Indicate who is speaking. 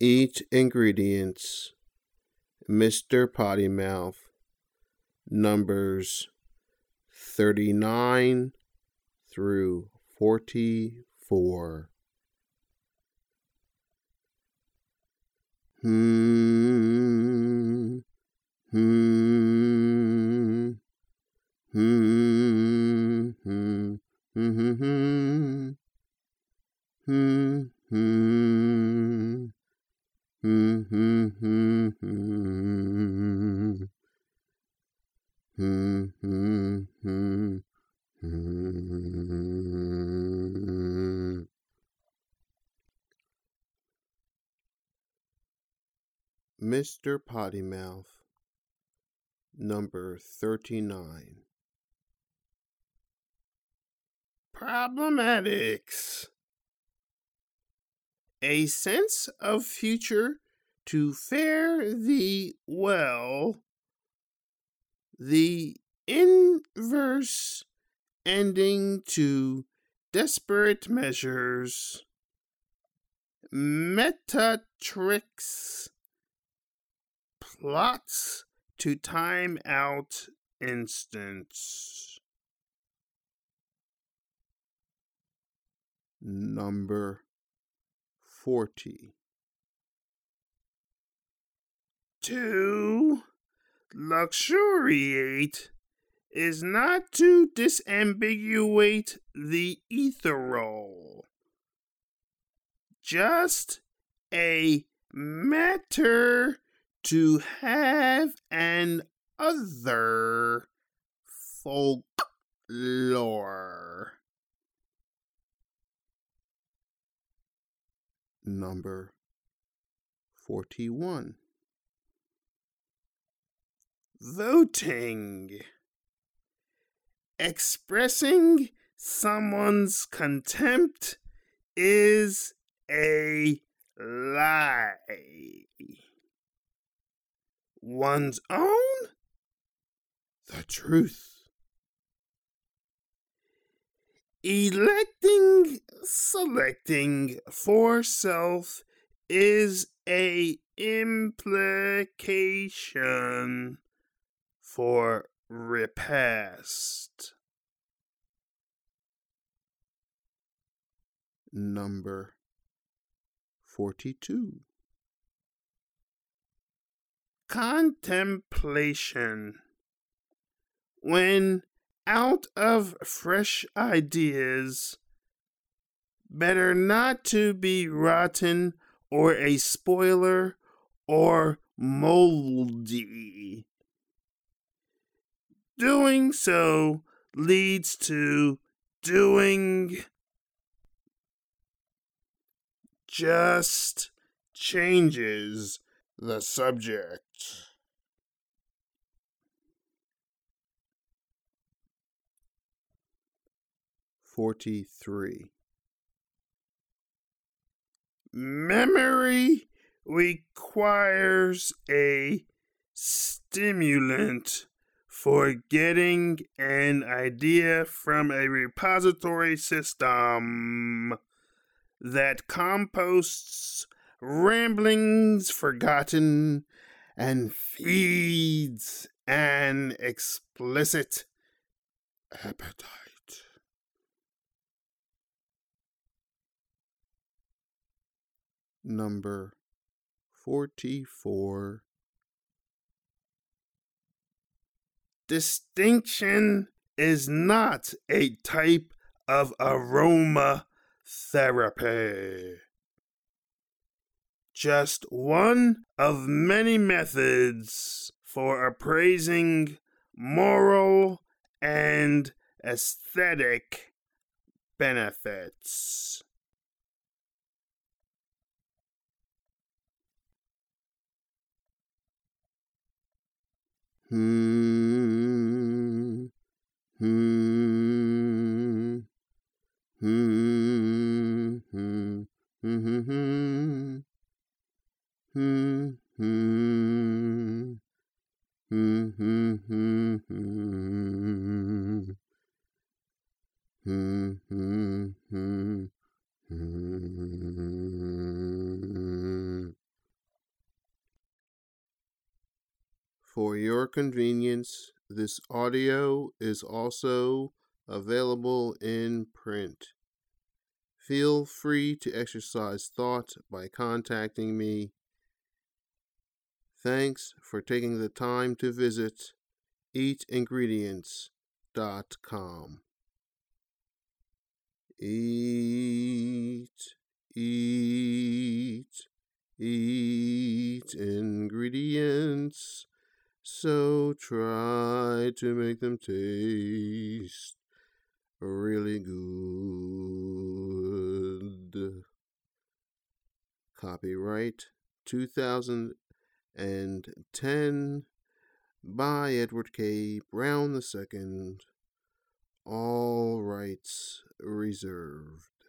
Speaker 1: Eat ingredients: Mr. Potty Mouth, numbers 39 through 44. Hmm. Hmm. Hmm. Hmm. Hmm. Hmm. Hmm. Hmm. Hmm. Hmm. Hmm. Hmm. Hmm. Hmm. Hmm. Mr. Potty Mouth, number 39. Problematics. A sense of future to fare thee well, the inverse ending to desperate measures, metatrix, plots to time out instance. Number 40. To luxuriate is not to disambiguate the ethereal, just a matter to have an other folklore. Number 41. Voting. Expressing someone's contempt is a lie. One's own? The truth. Selecting for self is a implication for repast. Number 42. Contemplation. When out of fresh ideas, better not to be rotten or a spoiler or moldy. Doing so leads to doing just changes the subject. (43) Memory requires a stimulant for getting an idea from a repository system that composts ramblings forgotten and feeds an explicit appetite. Number 44. Distinction is not a type of aroma therapy. Just one of many methods for appraising moral and aesthetic benefits. Hmm. Hmm. Hmm. Hmm. Hmm. Hmm. Hmm. Hmm. Hmm. Hmm. Hmm. Hmm. Hmm. Hmm. For your convenience, this audio is also available in print. Feel free to exercise thought by contacting me. Thanks for taking the time to visit eatingredients.com. Eat, eat, eat ingredients. So try to make them taste really good. Copyright 2010 by Edward K. Brown II. All rights reserved.